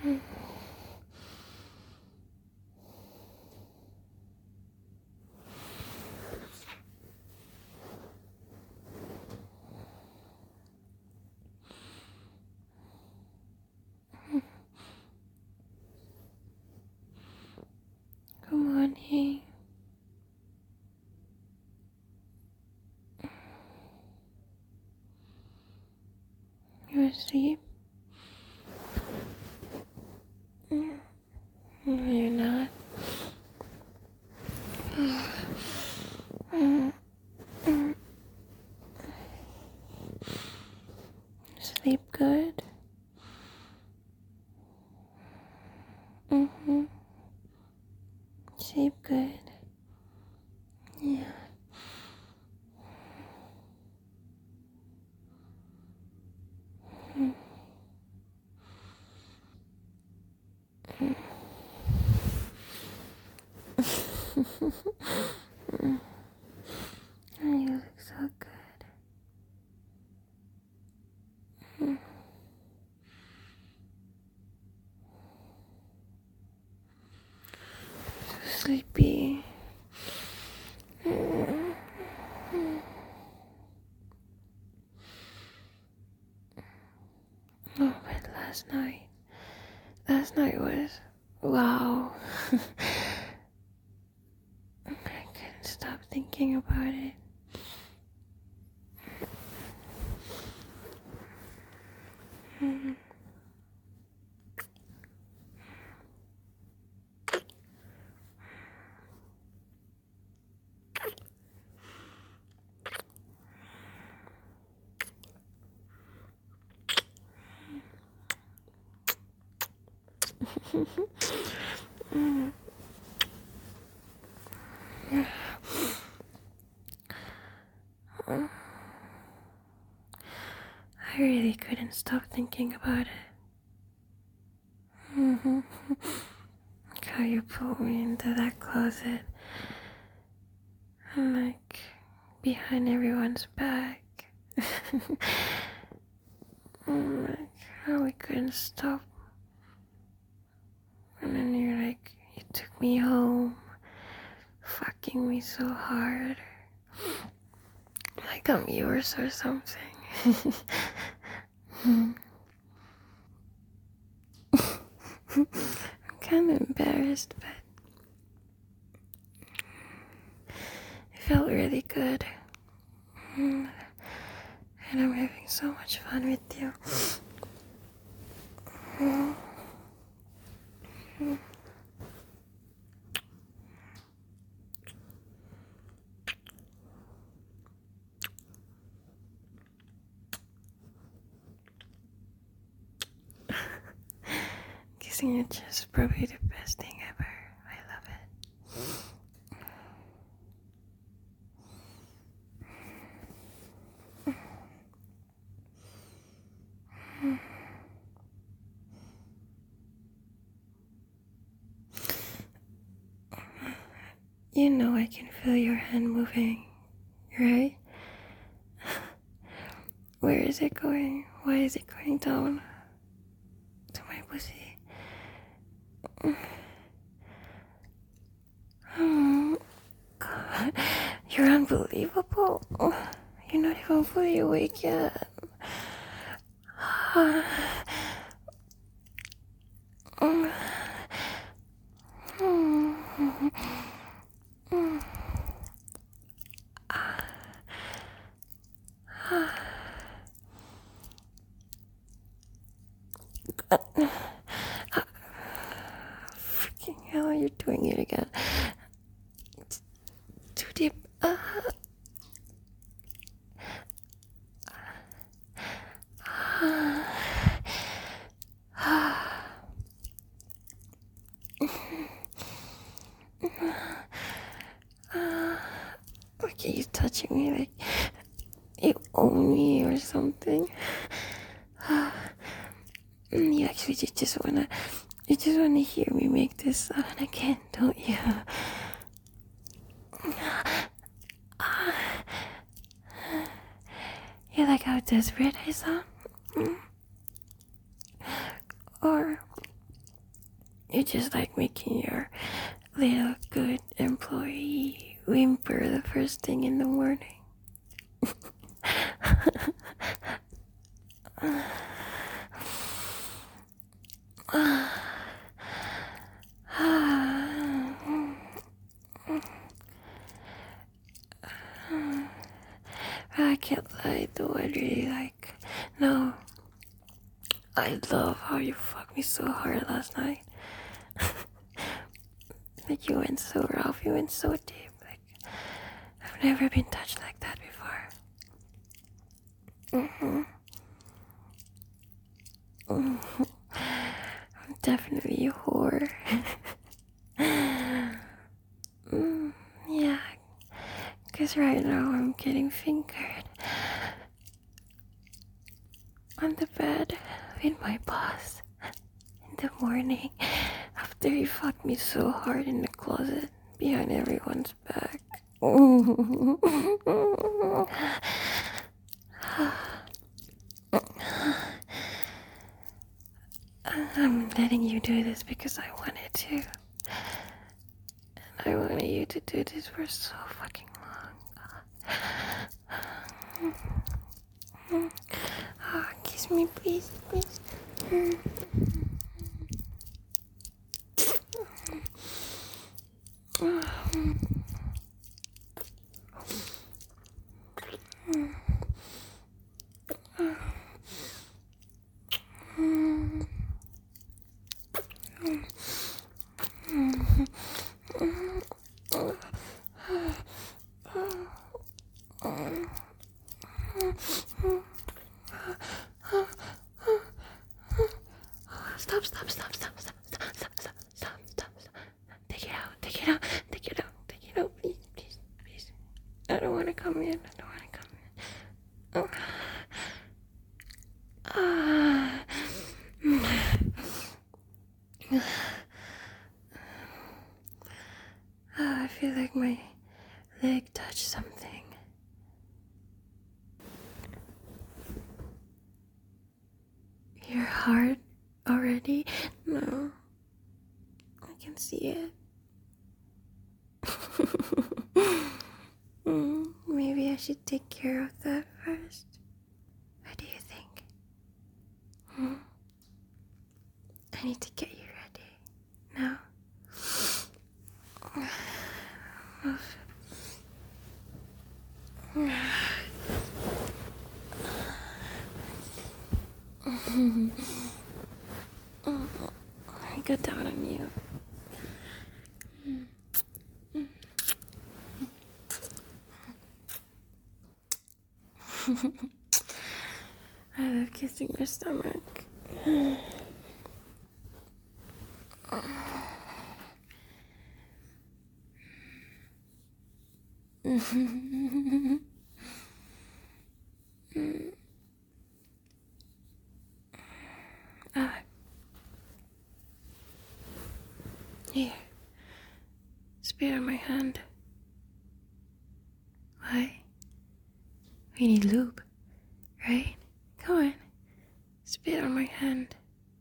Good morning. You're asleep? No, you're not. Sleep good? Sleep good. Yeah. You look so good. So sleepy. Oh, but last night was wow. I couldn't stop thinking about it. I really couldn't stop thinking about it. How you pulled me into that closet and like behind everyone's back. Like how we couldn't stop. And then you took me home, fucking me so hard. Like I'm yours or something. I'm kind of embarrassed, but it felt really good. And I'm having so much fun with you. Kissing your chest is probably the best thing ever. I love it. You know I can feel your hand moving, right? Where is it going? Why is it going down to my pussy? Oh, God. You're unbelievable. You're not even fully awake yet. Freaking hell, you're doing it again. It's too deep. Okay, you're touching me like you own me or something. You actually just wanna hear me make this sound again, don't you? You like how desperate I sound? Or You just like making your little good employee whimper the first thing in the morning. I can't lie though, I really like. No, I love how you fucked me so hard last night. Like you went so rough, you went so deep. Like I've never been touched like that before. I'm definitely a whore. Yeah, because right now I'm getting fingered on the bed with my boss in the morning after he fucked me so hard in the closet behind everyone's back. I'm letting you do this because I wanted to. And I wanted you to do this for so fucking long. Oh, kiss me, please, please. Stop, stop, stop, stop, stop, stop, stop, stop, stop, stop, stop. Take it out, take it out, take it out, take it out, please, please, please. I don't want to come in, I don't want to come in. I feel like my leg touched something. Your heart already? No. I can see it. Maybe I should take care of that first. What do you think? I need to get you ready. Now. I got down on you. I love kissing your stomach. Here. Spit on my hand. Why? We need lube, right? Come on. Spit on my hand.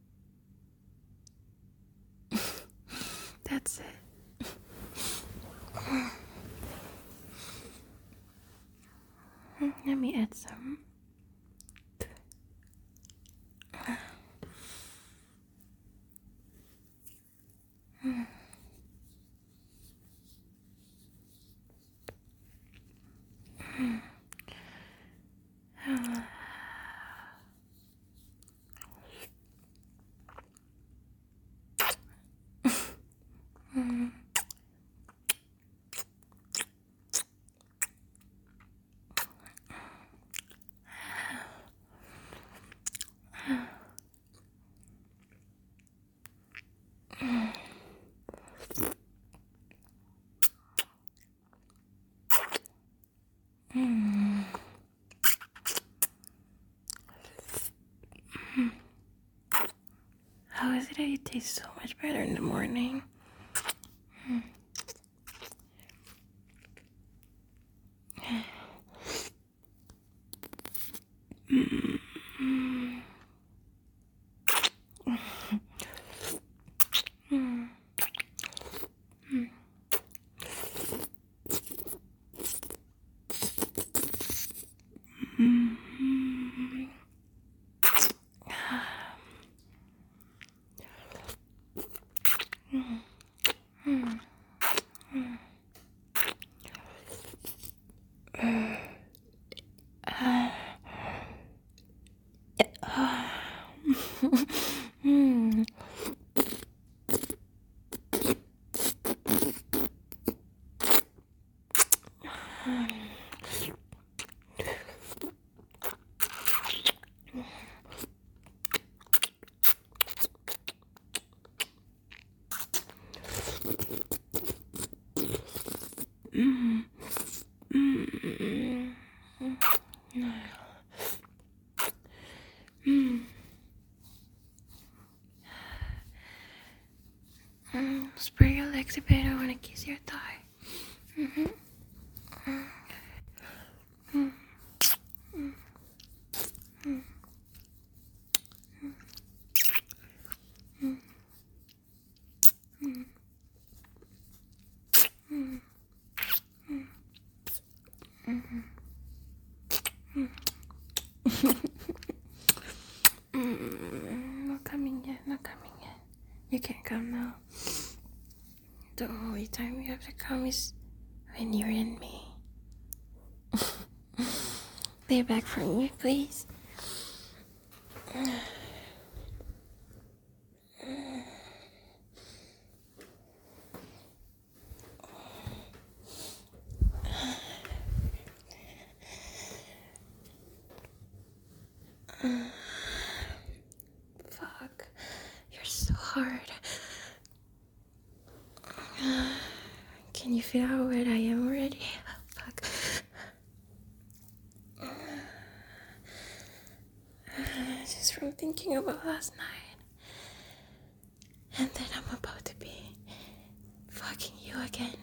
That's it. Let me add some. How is it that you taste so much better in the morning? Mm. Mm. Mm. Spread your legs a bit. I want to kiss your thigh. Mm-hmm. Mm. Mm. Mm. Mm. Mm. Mm. Mm. Not coming yet, not coming yet. You can't come now. The only time you have to come is when you're in me. Lay back from me, please. Fuck. You're so hard. Can you feel how wet I am already? Fuck. Just from thinking about last night. And then I'm about to be fucking you again.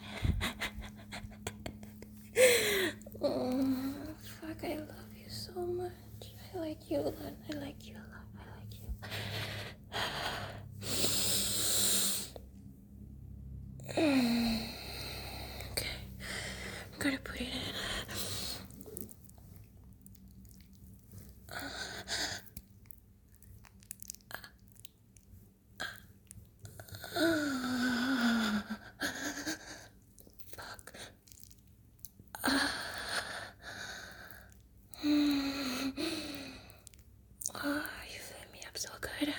Oh, fuck, I love you so much. I like you a lot. I like you a lot. I like you. Okay, I'm gonna put it in. Fuck. Oh, you fill me up so good.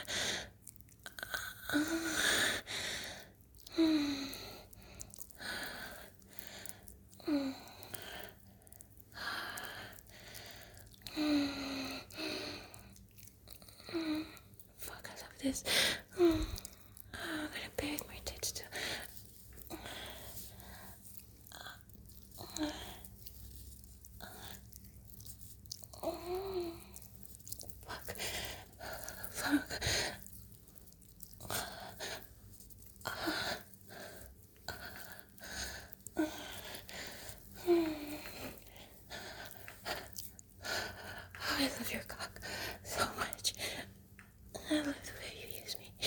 Fuck, I love this. I'm gonna beg my tits too. Fuck. Fuck. I love your cock so much. I love the way you use me.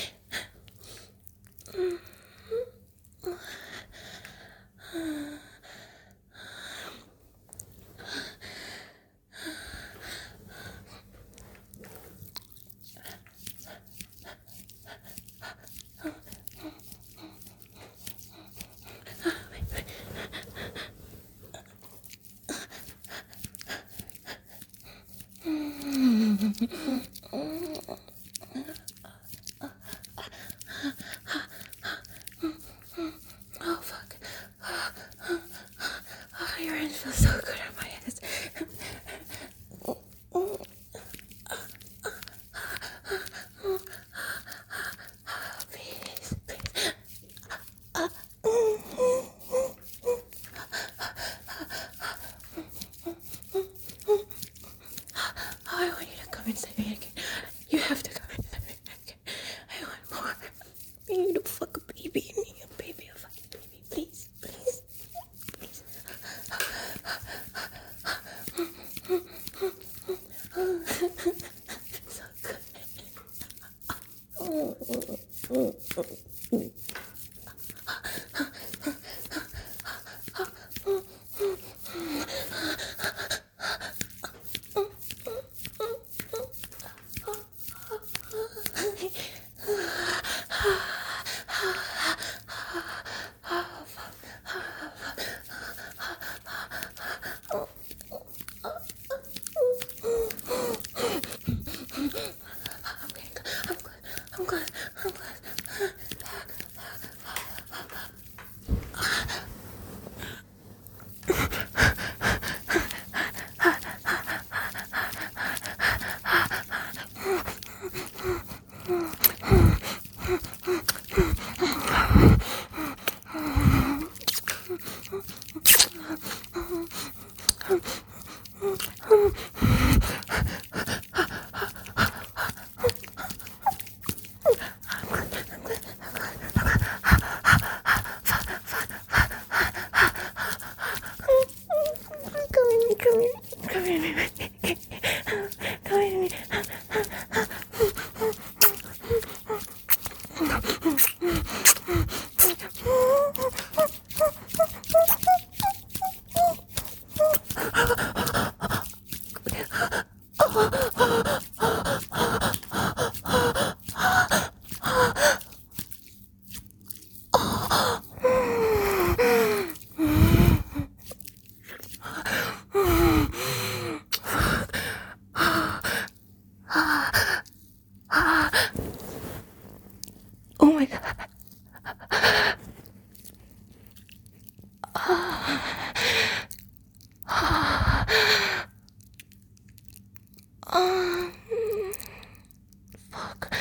Oh, fuck. Oh, your hands feel so good on my ass. Please, please. I want you to come inside me again. You have to come inside me again. I want more. I need to fuck a baby. I need a baby, a fucking baby. Please, please, please. So good. I'm good. I'm good. I'm good. Oh my god. Fuck.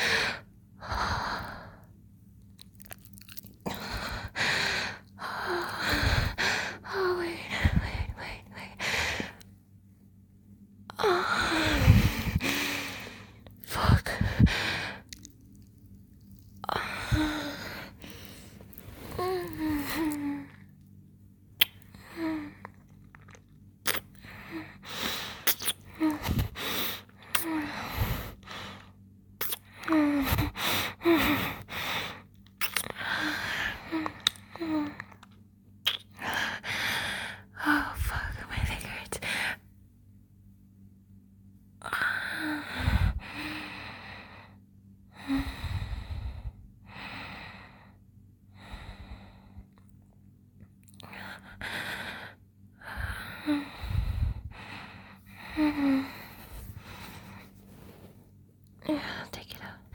Oh, wait. Fuck. Oh, fuck. My leg hurts. Yeah, take it out.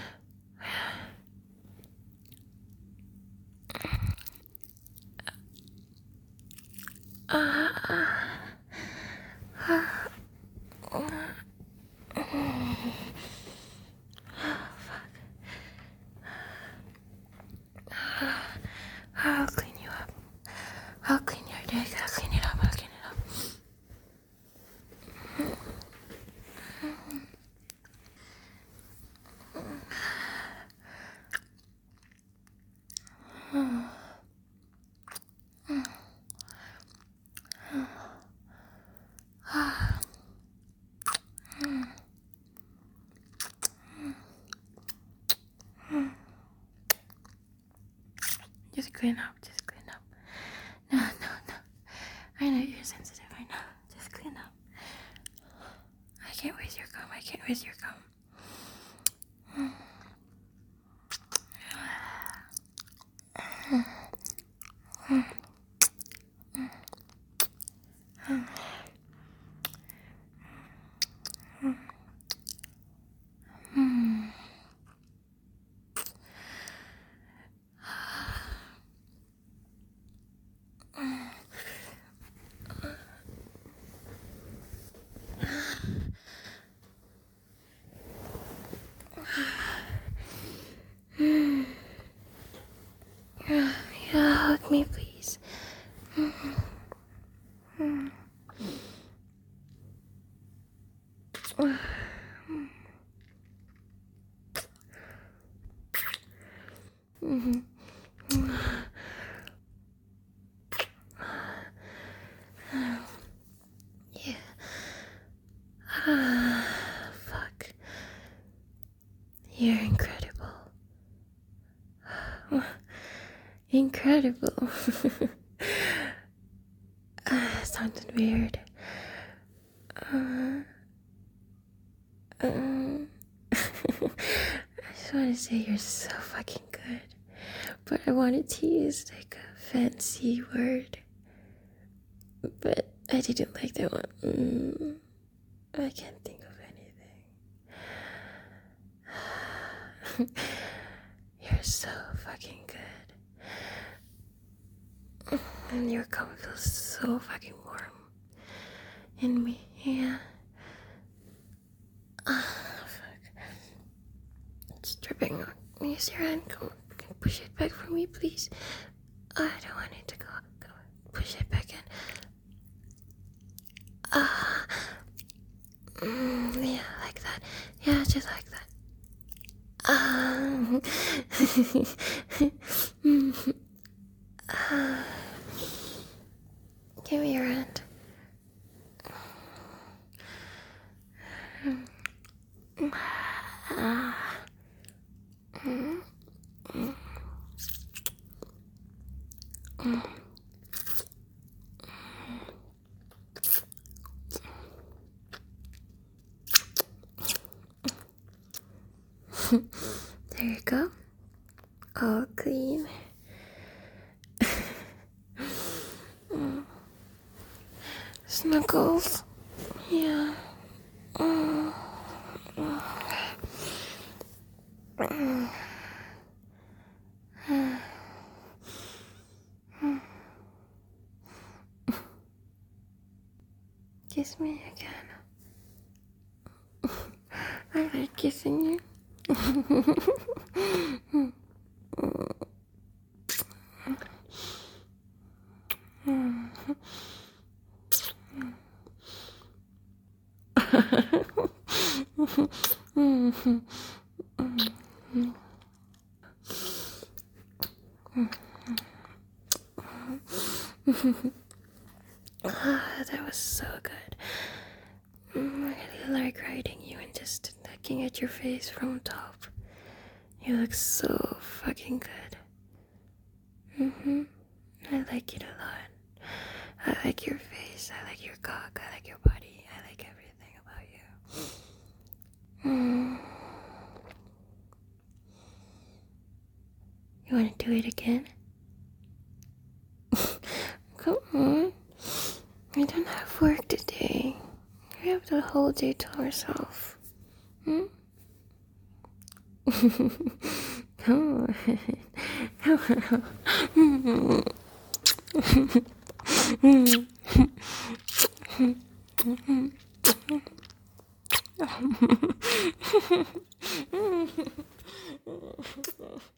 I'll clean you up. I'll clean your dick. I'll clean it up. I'll clean it up. Just clean up. Just clean up. No. I know you're sensitive. I know. Just clean up. I can't waste your gum. I can't waste your gum. Yeah, hug me, please. Yeah. Fuck. You're incredible. Incredible. Sounded weird. I just want to say you're so fucking good. But I wanted to use like a fancy word. But I didn't like that one. I can't think of anything. You're so fucking good. And your cum feels so fucking warm in me. Yeah. Fuck. It's dripping on. Use your hand. Come on. Push it back for me, please. I don't want it to go. Go. Push it back in. Yeah, like that. Yeah, just like that. Give me your hand. There you go. All clean. Snuggles. Yeah. Kiss me again. I like kissing you. That was so good. I really like riding you and just looking at your face from top. You look so fucking good. I like it a lot. I like your face. I like your cock. I like your body. I like everything about you. You want to do it again? Come on. We don't have work today. We have the whole day to ourselves. Come on. Come on.